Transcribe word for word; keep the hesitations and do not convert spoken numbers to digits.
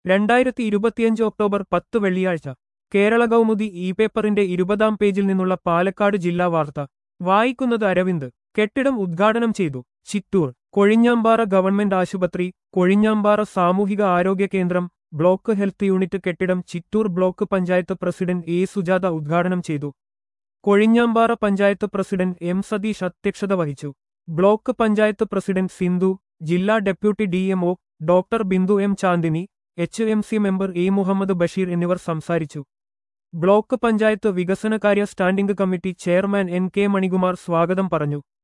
രണ്ടായിരത്തി ഇരുപത്തിയഞ്ച് ഒക്ടോബർ പത്ത് വെള്ളിയാഴ്ച കേരള കൗമുദി ഇ പേപ്പറിന്റെ ഇരുപതാം പേജിൽ നിന്നുള്ള പാലക്കാട് ജില്ലാ വാർത്ത വായിക്കുന്നത് അരവിന്ദ്. കെട്ടിടം ഉദ്ഘാടനം ചെയ്തു. ചിറ്റൂർ കൊഴിഞ്ഞാമ്പാറ ഗവൺമെന്റ് ആശുപത്രി, കൊഴിഞ്ഞാമ്പാറ സാമൂഹിക ആരോഗ്യ കേന്ദ്രം, ബ്ലോക്ക് ഹെൽത്ത് യൂണിറ്റ് കെട്ടിടം Chittur block panchayat president A Sujatha ഉദ്ഘാടനം ചെയ്തു. കൊഴിഞ്ഞാമ്പാറ പഞ്ചായത്ത് പ്രസിഡന്റ് എം സതീഷ് അധ്യക്ഷത വഹിച്ചു. ബ്ലോക്ക് പഞ്ചായത്ത് പ്രസിഡന്റ് സിന്ധു, ജില്ലാ deputy D M O doctor Bindu M Chandini, H M C member A Muhammad Basheer എന്നിവർ സംസാരിച്ചു. ബ്ലോക്ക് പഞ്ചായത്ത് വികസനകാര്യ standing committee chairman N K Manikumar സ്വാഗതം പറഞ്ഞു.